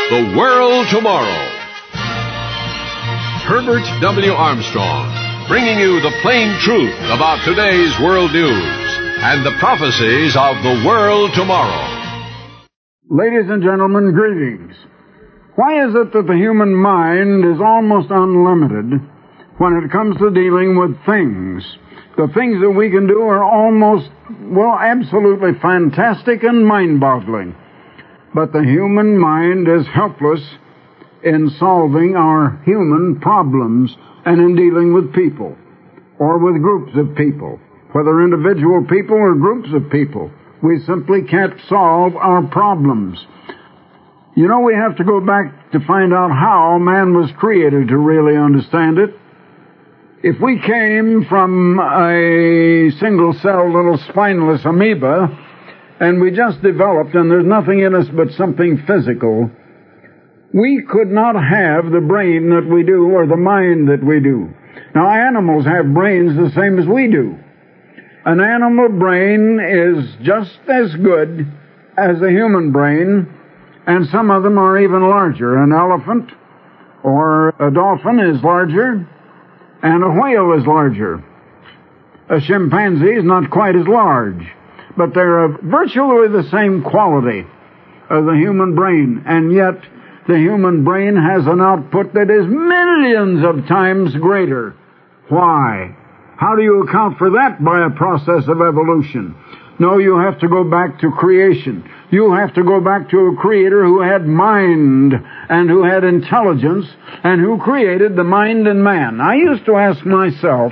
The World Tomorrow. Herbert W. Armstrong, bringing you the plain truth about today's world news and the prophecies of the world tomorrow. Ladies and gentlemen, greetings. Why is it that the human mind is almost unlimited when it comes to dealing with things? The things that we can do are almost, absolutely fantastic and mind-boggling. But the human mind is helpless in solving our human problems and in dealing with people or with groups of people, whether individual people or groups of people. We simply can't solve our problems. You know, we have to go back to find out how man was created to really understand it. If we came from a single-celled little spineless amoeba and we just developed and there's nothing in us but something physical, we could not have the brain that we do or the mind that we do. Now, animals have brains the same as we do. An animal brain is just as good as a human brain, and some of them are even larger. An elephant or a dolphin is larger, and a whale is larger. A chimpanzee is not quite as large, but they're of virtually the same quality as the human brain, and yet the human brain has an output that is millions of times greater. Why? How do you account for that? By a process of evolution. No, you have to go back to creation. You have to go back to a creator who had mind and who had intelligence and who created the mind in man. I used to ask myself,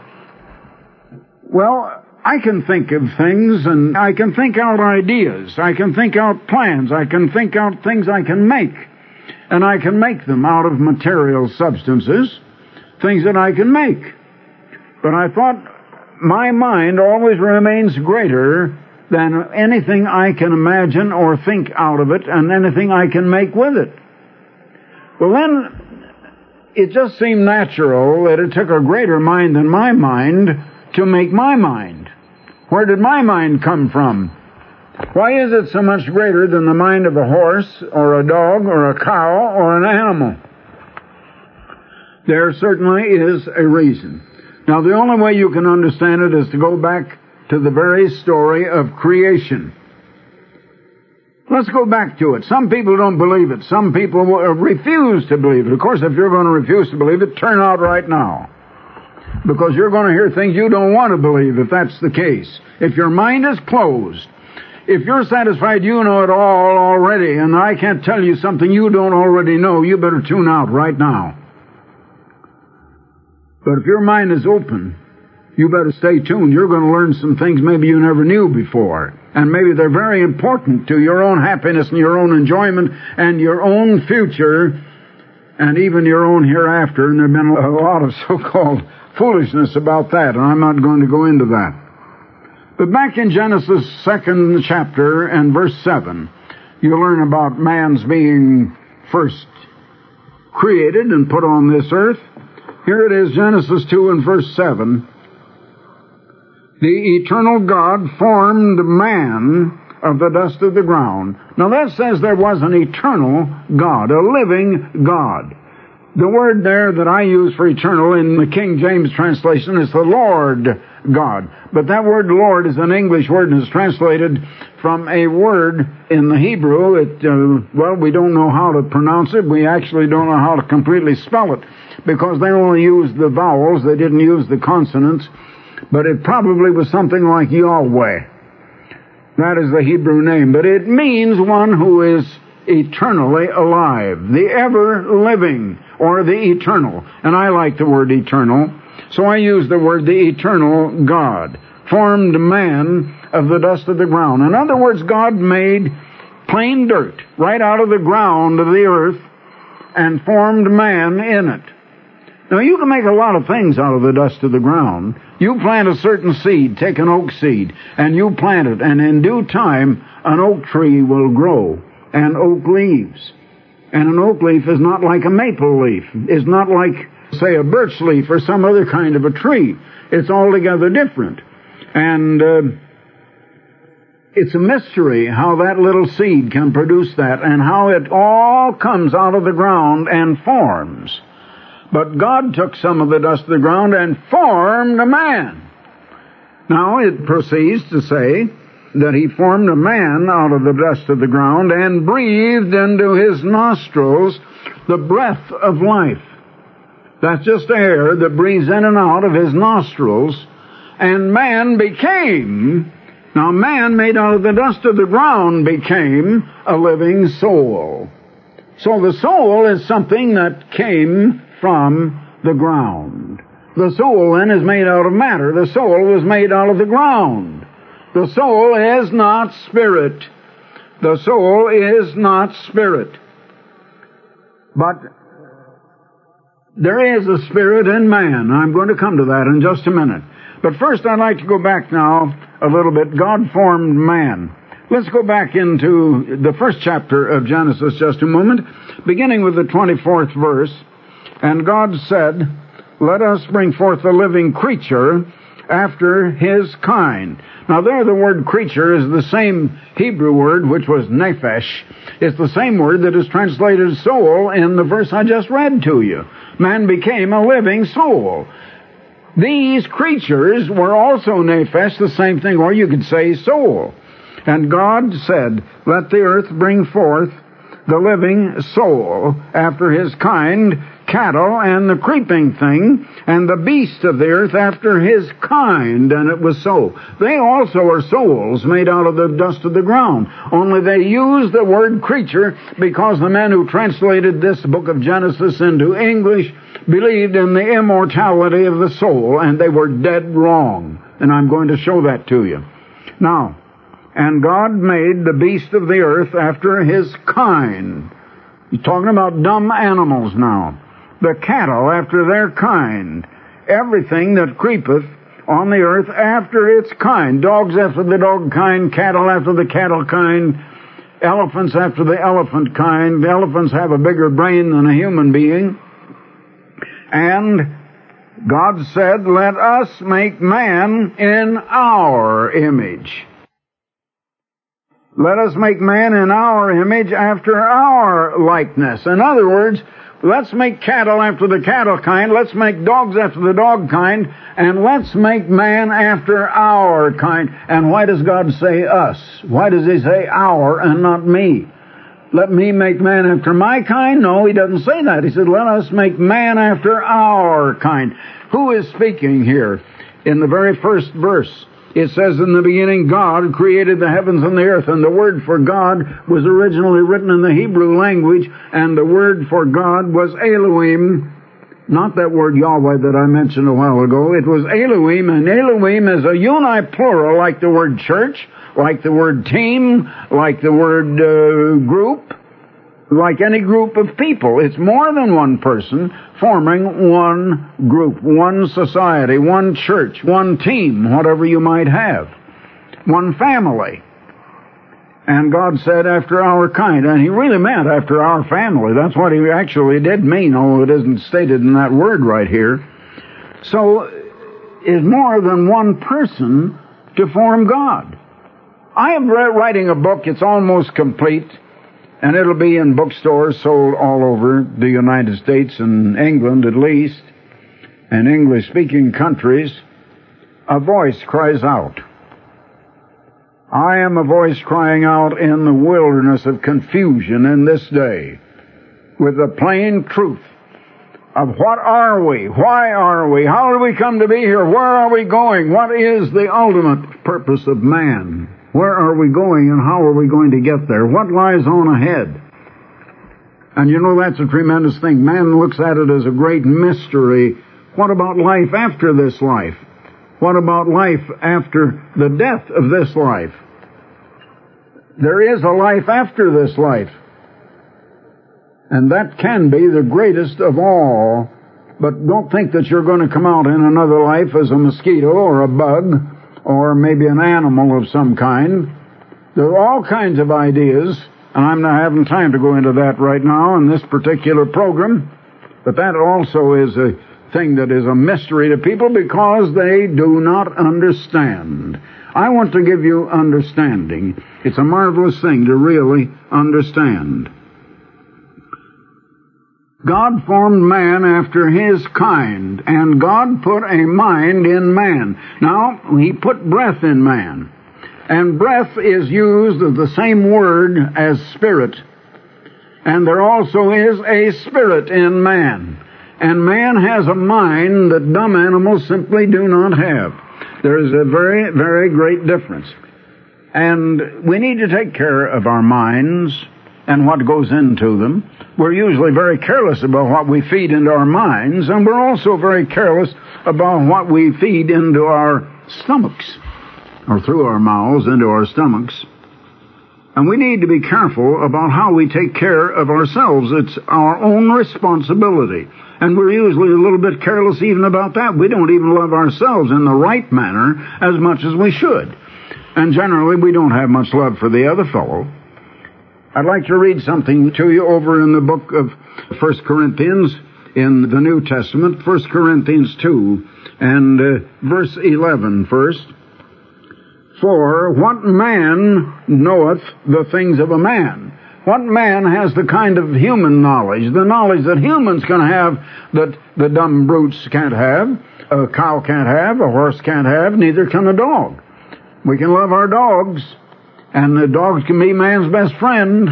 I can think of things and I can think out ideas. I can think out plans. I can think out things I can make. And I can make them out of material substances, things that I can make. But I thought my mind always remains greater than anything I can imagine or think out of it and anything I can make with it. Well, then it just seemed natural that it took a greater mind than my mind to make my mind. Where did my mind come from? Why is it so much greater than the mind of a horse or a dog or a cow or an animal? There certainly is a reason. Now, the only way you can understand it is to go back to the very story of creation. Let's go back to it. Some people don't believe it. Some people refuse to believe it. Of course, if you're going to refuse to believe it, turn out right now. Because you're going to hear things you don't want to believe if that's the case. If your mind is closed, if you're satisfied you know it all already, and I can't tell you something you don't already know, you better tune out right now. But if your mind is open, you better stay tuned. You're going to learn some things maybe you never knew before. And maybe they're very important to your own happiness and your own enjoyment and your own future and even your own hereafter. And there have been a lot of so-called foolishness about that, and I'm not going to go into that. But back in Genesis 2nd chapter and verse 7, you learn about man's being first created and put on this earth. Here it is, Genesis 2 and verse 7. The eternal God formed man of the dust of the ground. Now that says there was an eternal God, a living God. The word there that I use for eternal in the King James translation is the Lord God. But that word Lord is an English word and is translated from a word in the Hebrew. We don't know how to pronounce it. We actually don't know how to completely spell it because they only used the vowels. They didn't use the consonants. But it probably was something like Yahweh. That is the Hebrew name. But it means one who is eternally alive, the ever-living, or the eternal. And I like the word eternal, so I use the word the eternal God. Formed man of the dust of the ground. In other words, God made plain dirt right out of the ground of the earth and formed man in it. Now, you can make a lot of things out of the dust of the ground. You plant a certain seed, take an oak seed, and you plant it, and in due time, an oak tree will grow, and oak leaves. And an oak leaf is not like a maple leaf. It's not like, say, a birch leaf or some other kind of a tree. It's altogether different. And It's a mystery how that little seed can produce that and how it all comes out of the ground and forms. But God took some of the dust of the ground and formed a man. Now it proceeds to say that he formed a man out of the dust of the ground and breathed into his nostrils the breath of life. That's just air that breathes in and out of his nostrils. And man became, now man made out of the dust of the ground became a living soul. So the soul is something that came from the ground. The soul then is made out of matter. The soul was made out of the ground. The soul is not spirit. The soul is not spirit. But there is a spirit in man. I'm going to come to that in just a minute. But first I'd like to go back now a little bit. God formed man. Let's go back into the first chapter of Genesis just a moment, beginning with the 24th verse. And God said, "Let us bring forth a living creature after his kind." Now there the word creature is the same Hebrew word, which was nephesh. It's the same word that is translated soul in the verse I just read to you. Man became a living soul. These creatures were also nephesh, the same thing, or you could say soul. And God said, "Let the earth bring forth the living soul after his kind, cattle and the creeping thing, and the beast of the earth after his kind." And it was so. They also are souls made out of the dust of the ground. Only they used the word creature because the men who translated this book of Genesis into English believed in the immortality of the soul, and they were dead wrong. And I'm going to show that to you. Now, and God made the beast of the earth after his kind. He's talking about dumb animals now. The cattle after their kind. Everything that creepeth on the earth after its kind. Dogs after the dog kind, cattle after the cattle kind, elephants after the elephant kind. The elephants have a bigger brain than a human being. And God said, "Let us make man in our image." Let us make man in our image after our likeness. In other words, let's make cattle after the cattle kind, let's make dogs after the dog kind, and let's make man after our kind. And why does God say us? Why does he say our and not me? Let me make man after my kind? No, he doesn't say that. He said, let us make man after our kind. Who is speaking here? In the very first verse, it says, "In the beginning God created the heavens and the earth." And the word for God was originally written in the Hebrew language, and the word for God was Elohim. Not that word Yahweh that I mentioned a while ago. It was Elohim, and Elohim is a uniplural, like the word church, like the word team, like the word group, like any group of people. It's more than one person forming one group, one society, one church, one team, whatever you might have, one family. And God said, after our kind. And he really meant after our family. That's what he actually did mean, although it isn't stated in that word right here. So, it's more than one person to form God. I am writing a book. It's almost complete. And it'll be in bookstores sold all over the United States and England at least, and English-speaking countries. A voice cries out. I am a voice crying out in the wilderness of confusion in this day, with the plain truth of what are we, why are we, how did we come to be here, where are we going, what is the ultimate purpose of man? Where are we going and how are we going to get there? What lies on ahead? And you know, that's a tremendous thing. Man looks at it as a great mystery. What about life after this life? What about life after the death of this life? There is a life after this life. And that can be the greatest of all. But don't think that you're going to come out in another life as a mosquito or a bug, or maybe an animal of some kind. There are all kinds of ideas, and I'm not having time to go into that right now in this particular program, but that also is a thing that is a mystery to people because they do not understand. I want to give you understanding. It's a marvelous thing to really understand. God formed man after his kind, and God put a mind in man. Now, he put breath in man. And breath is used of the same word as spirit. And there also is a spirit in man. And man has a mind that dumb animals simply do not have. There is a very, very great difference. And we need to take care of our minds and what goes into them. We're usually very careless about what we feed into our minds, and we're also very careless about what we feed into our stomachs, or through our mouths into our stomachs. And we need to be careful about how we take care of ourselves. It's our own responsibility. And we're usually a little bit careless even about that. We don't even love ourselves in the right manner as much as we should. And generally we don't have much love for the other fellow. I'd like to read something to you over in the book of 1 Corinthians in the New Testament, 1 Corinthians 2, and verse 11 first. For what man knoweth the things of a man? What man has the kind of human knowledge, the knowledge that humans can have that the dumb brutes can't have, a cow can't have, a horse can't have, neither can a dog. We can love our dogs, and the dogs can be man's best friend,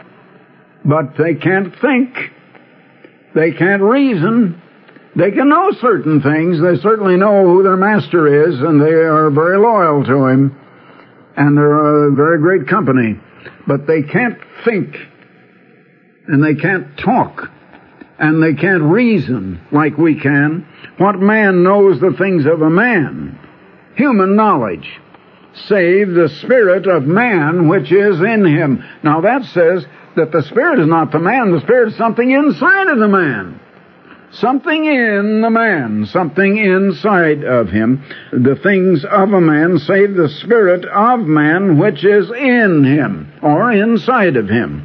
but they can't think. They can't reason. They can know certain things. They certainly know who their master is, and they are very loyal to him, and they're a very great company. But they can't think, and they can't talk, and they can't reason like we can. What man knows the things of a man? Human knowledge. Save the spirit of man which is in him. Now that says that the spirit is not the man. The spirit is something inside of the man. Something in the man. Something inside of him. The things of a man, save the spirit of man which is in him, or inside of him.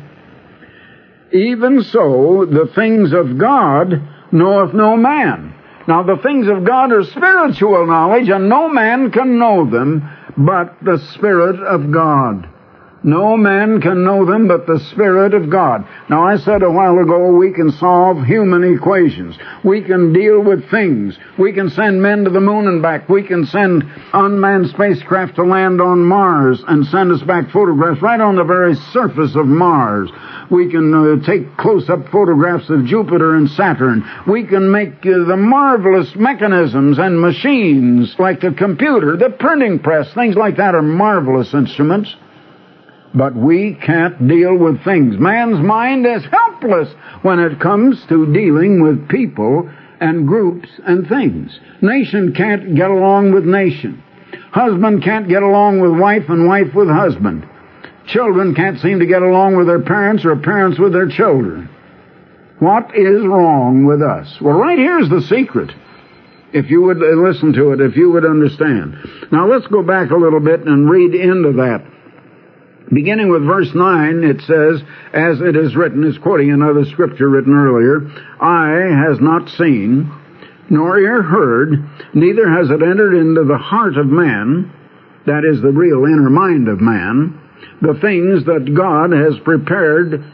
Even so, the things of God knoweth no man. Now the things of God are spiritual knowledge, and no man can know them but the Spirit of God. No man can know them but the Spirit of God. Now, I said a while ago we can solve human equations. We can deal with things. We can send men to the moon and back. We can send unmanned spacecraft to land on Mars and send us back photographs right on the very surface of Mars. We can take close-up photographs of Jupiter and Saturn. We can make the marvelous mechanisms and machines like the computer, the printing press. Things like that are marvelous instruments. But we can't deal with things. Man's mind is helpless when it comes to dealing with people and groups and things. Nation can't get along with nation. Husband can't get along with wife, and wife with husband. Children can't seem to get along with their parents, or parents with their children. What is wrong with us? Well, right here's the secret. If you would listen to it, if you would understand. Now let's go back a little bit and read into that. Beginning with verse 9, it says, as it is written, it's quoting another scripture written earlier, eye has not seen, nor ear heard, neither has it entered into the heart of man, that is the real inner mind of man, the things that God has prepared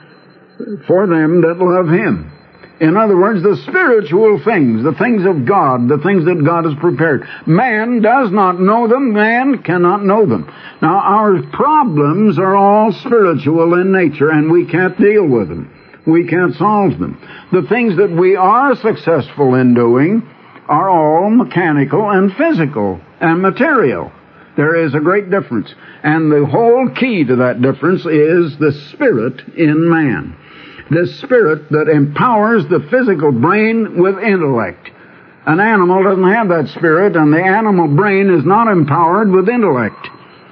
for them that love him. In other words, the spiritual things, the things of God, the things that God has prepared. Man does not know them. Man cannot know them. Now, our problems are all spiritual in nature, and we can't deal with them. We can't solve them. The things that we are successful in doing are all mechanical and physical and material. There is a great difference. And the whole key to that difference is the spirit in man. This spirit that empowers the physical brain with intellect. An animal doesn't have that spirit, and the animal brain is not empowered with intellect.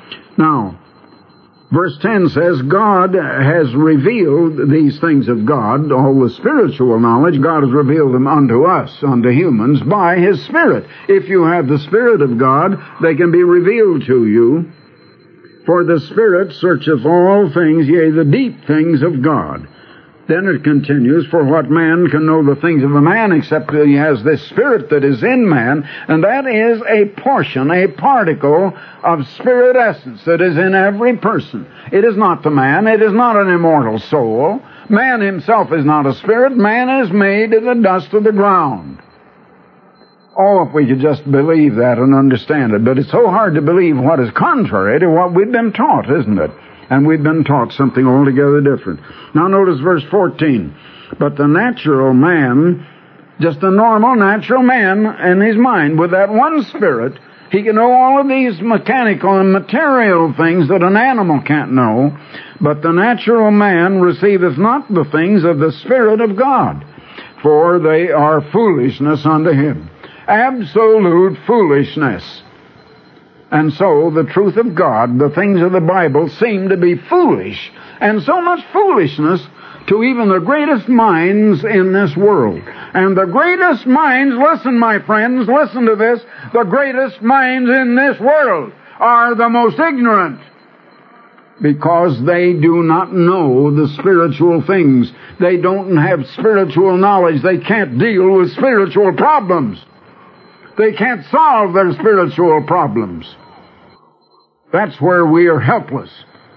Now, verse 10 says, God has revealed these things of God, all the spiritual knowledge, God has revealed them unto us, unto humans, by His Spirit. If you have the Spirit of God, they can be revealed to you. For the Spirit searcheth all things, yea, the deep things of God. Then it continues, for what man can know the things of a man except he has this spirit that is in man, and that is a portion, a particle of spirit essence that is in every person. It is not the man, it is not an immortal soul. Man himself is not a spirit, man is made of the dust of the ground. Oh, if we could just believe that and understand it. But it's so hard to believe what is contrary to what we've been taught, isn't it? And we've been taught something altogether different. Now notice verse 14. But the natural man, just a normal natural man in his mind, with that one spirit, he can know all of these mechanical and material things that an animal can't know. But the natural man receiveth not the things of the Spirit of God, for they are foolishness unto him. Absolute foolishness. And so the truth of God, the things of the Bible, seem to be foolish. And so much foolishness to even the greatest minds in this world. And the greatest minds, listen my friends, listen to this, the greatest minds in this world are the most ignorant. Because they do not know the spiritual things. They don't have spiritual knowledge. They can't deal with spiritual problems. They can't solve their spiritual problems. That's where we are helpless.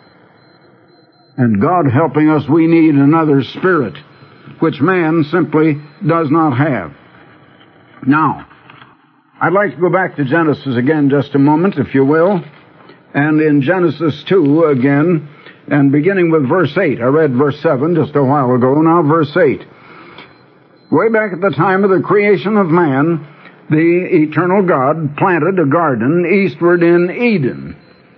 And God helping us, we need another spirit, which man simply does not have. Now, I'd like to go back to Genesis again just a moment, if you will. And in Genesis 2 again, and beginning with verse 8. I read verse 7 just a while ago, now verse 8. Way back at the time of the creation of man, the eternal God planted a garden eastward in Eden.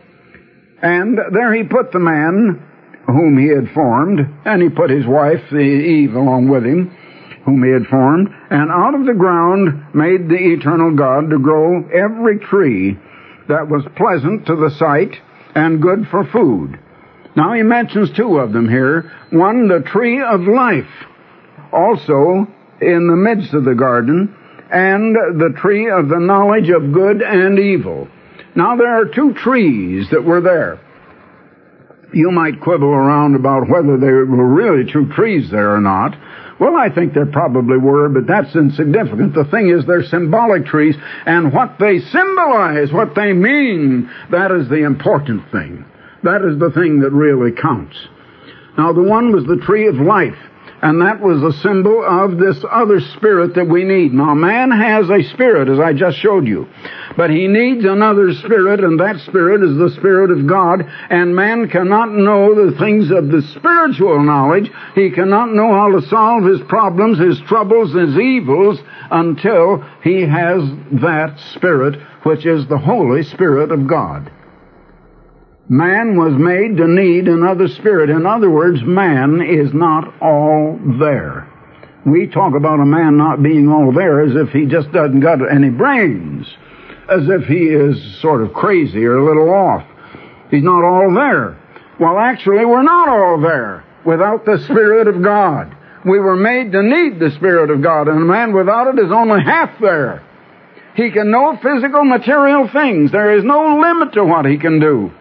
And there he put the man whom he had formed, and he put his wife, Eve, along with him, whom he had formed, and out of the ground made the eternal God to grow every tree that was pleasant to the sight and good for food. Now he mentions two of them here. One, the tree of life, also in the midst of the garden, and the tree of the knowledge of good and evil. Now there are two trees that were there. You might quibble around about whether they were really two trees there or not. Well, I think there probably were, but that's insignificant. The thing is, they're symbolic trees, and what they symbolize, what they mean, that is the important thing. That is the thing that really counts. Now, the one was the tree of life, and that was a symbol of this other spirit that we need. Now, man has a spirit, as I just showed you, but he needs another spirit, and that spirit is the Spirit of God, and man cannot know the things of the spiritual knowledge. He cannot know how to solve his problems, his troubles, his evils, until he has that Spirit, which is the Holy Spirit of God. Man was made to need another spirit. In other words, man is not all there. We talk about a man not being all there as if he just doesn't got any brains, as if he is sort of crazy or a little off. He's not all there. Well, actually, we're not all there without the Spirit of God. We were made to need the Spirit of God, and a man without it is only half there. He can know physical, material things. There is no limit to what he can do.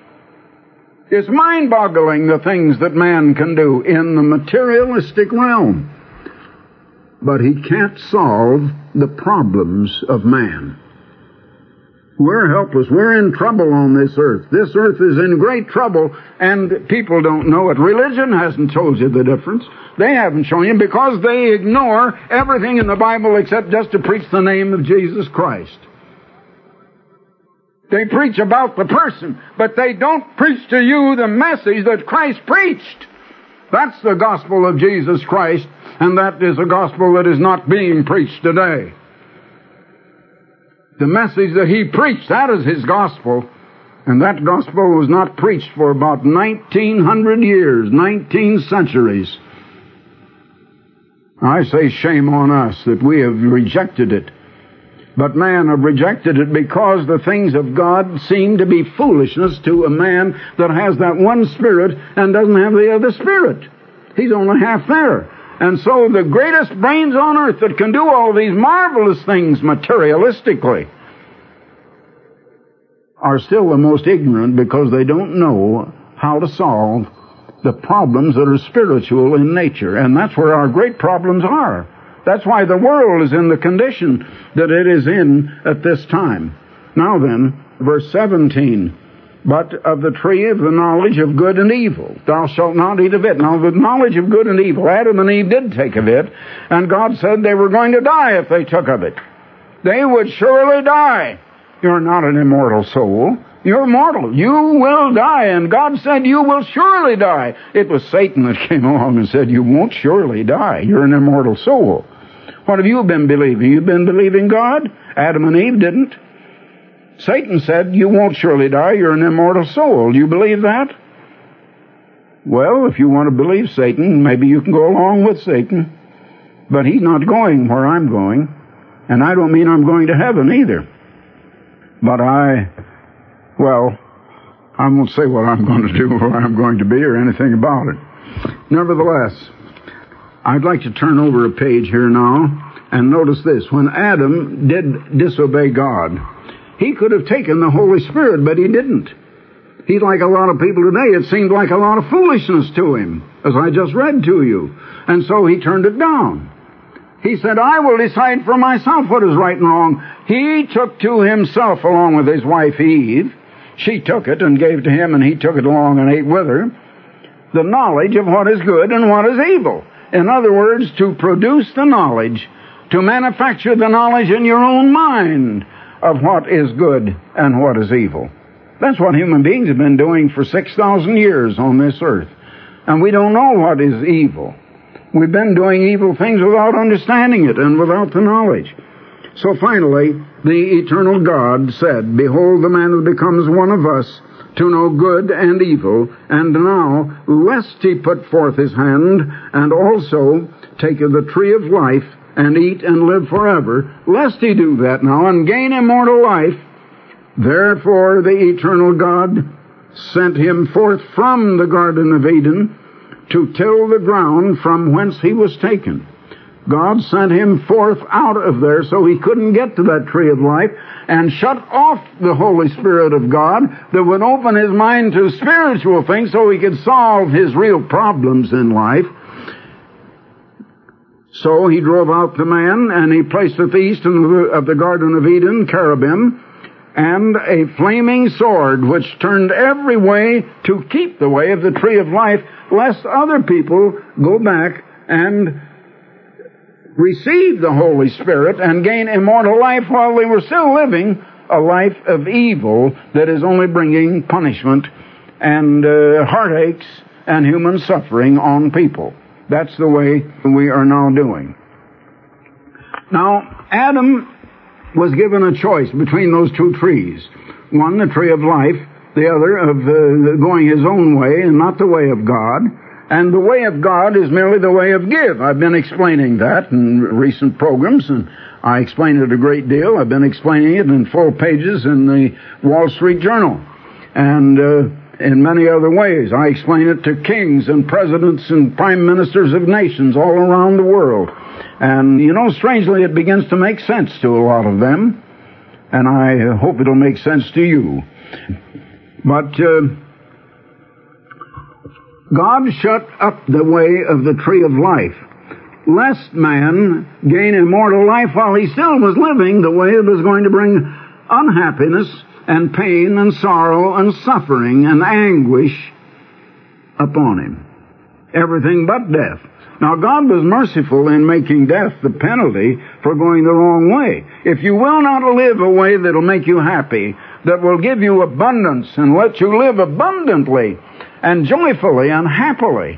It's mind-boggling, the things that man can do in the materialistic realm. But he can't solve the problems of man. We're helpless. We're in trouble on this earth. This earth is in great trouble, and people don't know it. Religion hasn't told you the difference. They haven't shown you, because they ignore everything in the Bible except just to preach the name of Jesus Christ. They preach about the person, but they don't preach to you the message that Christ preached. That's the gospel of Jesus Christ, and that is a gospel that is not being preached today. The message that he preached, that is his gospel, and that gospel was not preached for about 1900 years, 19 centuries. I say shame on us that we have rejected it. But man have rejected it because the things of God seem to be foolishness to a man that has that one spirit and doesn't have the other spirit. He's only half there. And so the greatest brains on earth that can do all these marvelous things materialistically are still the most ignorant, because they don't know how to solve the problems that are spiritual in nature. And that's where our great problems are. That's why the world is in the condition that it is in at this time. Now then, verse 17, but of the tree of the knowledge of good and evil, thou shalt not eat of it. Now the knowledge of good and evil, Adam and Eve did take of it, and God said they were going to die if they took of it. They would surely die. You're not an immortal soul. You're mortal. You will die. And God said you will surely die. It was Satan that came along and said you won't surely die. You're an immortal soul. What have you been believing? You've been believing God? Adam and Eve didn't. Satan said you won't surely die. You're an immortal soul. Do you believe that? Well, if you want to believe Satan, maybe you can go along with Satan. But he's not going where I'm going. And I don't mean I'm going to heaven either. But I won't say what I'm going to do or where I'm going to be or anything about it. Nevertheless, I'd like to turn over a page here now and notice this. When Adam did disobey God, he could have taken the Holy Spirit, but he didn't. He's like a lot of people today. It seemed like a lot of foolishness to him, as I just read to you. And so he turned it down. He said, I will decide for myself what is right and wrong. He took to himself, along with his wife Eve, she took it and gave to him, and he took it along and ate with her, the knowledge of what is good and what is evil. In other words, to produce the knowledge, to manufacture the knowledge in your own mind of what is good and what is evil. That's what human beings have been doing for 6,000 years on this earth. And we don't know what is evil. We've been doing evil things without understanding it and without the knowledge. So finally, the eternal God said, behold, the man that becomes one of us to know good and evil, and now, lest he put forth his hand, and also take of the tree of life, and eat and live forever, lest he do that now, and gain immortal life, therefore the eternal God sent him forth from the Garden of Eden, to till the ground from whence he was taken. God sent him forth out of there so he couldn't get to that tree of life, and shut off the Holy Spirit of God that would open his mind to spiritual things so he could solve his real problems in life. So he drove out the man, and he placed at the east of the Garden of Eden cherubim, and a flaming sword which turned every way to keep the way of the tree of life, lest other people go back and receive the Holy Spirit and gain immortal life while they were still living a life of evil that is only bringing punishment and heartaches and human suffering on people. That's the way we are now doing. Now, Adam was given a choice between those two trees. One, the tree of life, the other of going his own way and not the way of God. And the way of God is merely the way of give. I've been explaining that in recent programs, and I explain it a great deal. I've been explaining it in full pages in the Wall Street Journal, and in many other ways. I explain it to kings and presidents and prime ministers of nations all around the world. And, strangely, it begins to make sense to a lot of them, and I hope it'll make sense to you. But God shut up the way of the tree of life, lest man gain immortal life while he still was living the way that was going to bring unhappiness and pain and sorrow and suffering and anguish upon him. Everything but death. Now, God was merciful in making death the penalty for going the wrong way. If you will not live a way that will make you happy, that will give you abundance and let you live abundantly and joyfully and happily,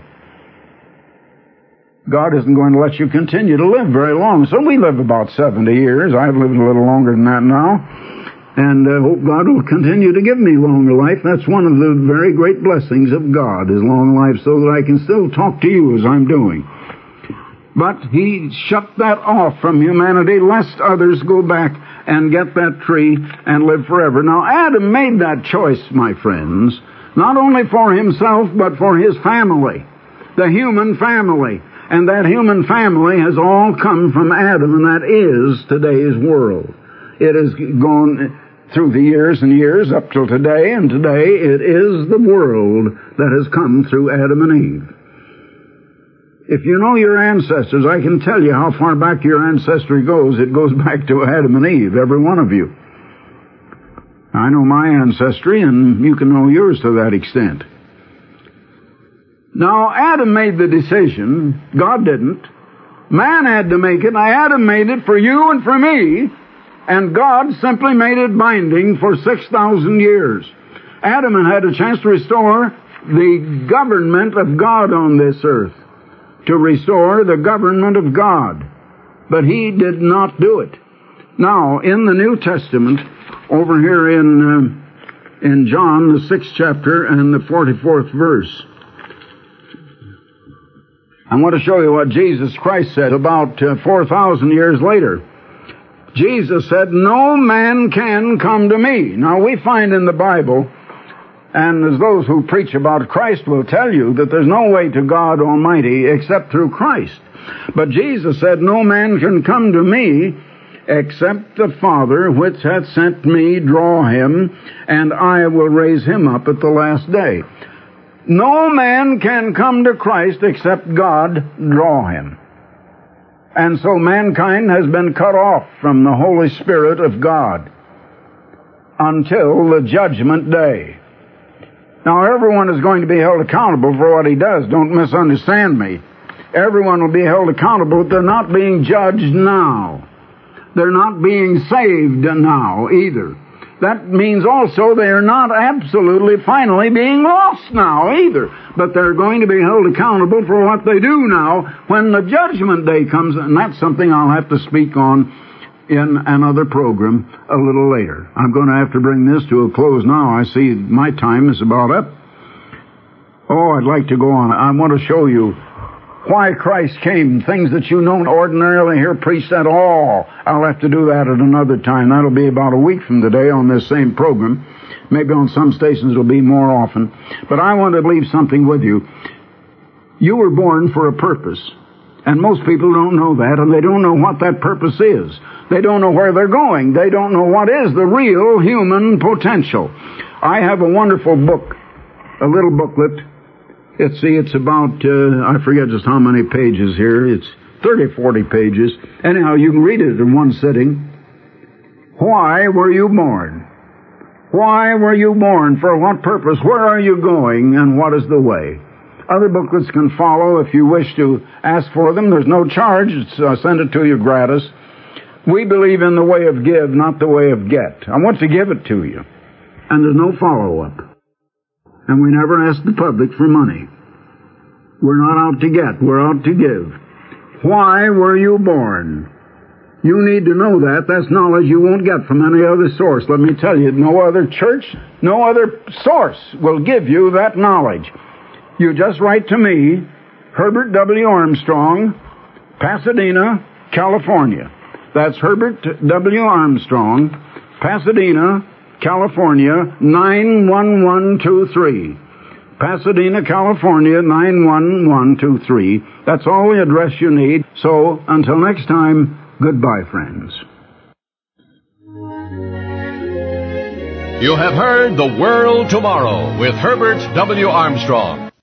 God isn't going to let you continue to live very long. So we live about 70 years. I've lived a little longer than that now. And hope God will continue to give me longer life. That's one of the very great blessings of God, is long life, so that I can still talk to you as I'm doing. But he shut that off from humanity, lest others go back and get that tree and live forever. Now, Adam made that choice, my friends, not only for himself, but for his family, the human family. And that human family has all come from Adam, and that is today's world. It has gone through the years and years up till today, and today it is the world that has come through Adam and Eve. If you know your ancestors, I can tell you how far back your ancestry goes. It goes back to Adam and Eve, every one of you. I know my ancestry, and you can know yours to that extent. Now, Adam made the decision. God didn't. Man had to make it. Adam made it for you and for me, and God simply made it binding for 6,000 years. Adam had a chance to restore the government of God on this earth, to restore the government of God. But he did not do it. Now, in the New Testament, over here in John, the 6th chapter and the 44th verse, I want to show you what Jesus Christ said about 4,000 years later. Jesus said, "No man can come to me." Now, we find in the Bible, and as those who preach about Christ will tell you, that there's no way to God Almighty except through Christ. But Jesus said, "No man can come to me except the Father which hath sent me draw him, and I will raise him up at the last day." No man can come to Christ except God draw him. And so mankind has been cut off from the Holy Spirit of God until the judgment day. Now, everyone is going to be held accountable for what he does. Don't misunderstand me. Everyone will be held accountable, but they're not being judged now. They're not being saved now either. That means also they are not absolutely, finally being lost now either. But they're going to be held accountable for what they do now when the judgment day comes. And that's something I'll have to speak on in another program a little later. I'm going to have to bring this to a close now. I see my time is about up. Oh, I'd like to go on. I want to show you why Christ came, things that you don't ordinarily hear preached at all. I'll have to do that at another time. That'll be about a week from today on this same program. Maybe on some stations it'll be more often. But I want to leave something with you. You were born for a purpose. And most people don't know that, and they don't know what that purpose is. They don't know where they're going. They don't know what is the real human potential. I have a wonderful book, a little booklet. It's about, I forget just how many pages here. It's 30, 40 pages. Anyhow, you can read it in one sitting. Why were you born? Why were you born? For what purpose? Where are you going? And what is the way? Other booklets can follow if you wish to ask for them. There's no charge. I'll send it to you gratis. We believe in the way of give, not the way of get. I want to give it to you. And there's no follow-up. And we never ask the public for money. We're not out to get. We're out to give. Why were you born? You need to know that. That's knowledge you won't get from any other source. Let me tell you, no other church, no other source will give you that knowledge. You just write to me, Herbert W. Armstrong, Pasadena, California. That's Herbert W. Armstrong, Pasadena, California, 91123. Pasadena, California, 91123. That's all the address you need. So, until next time, goodbye, friends. You have heard The World Tomorrow with Herbert W. Armstrong.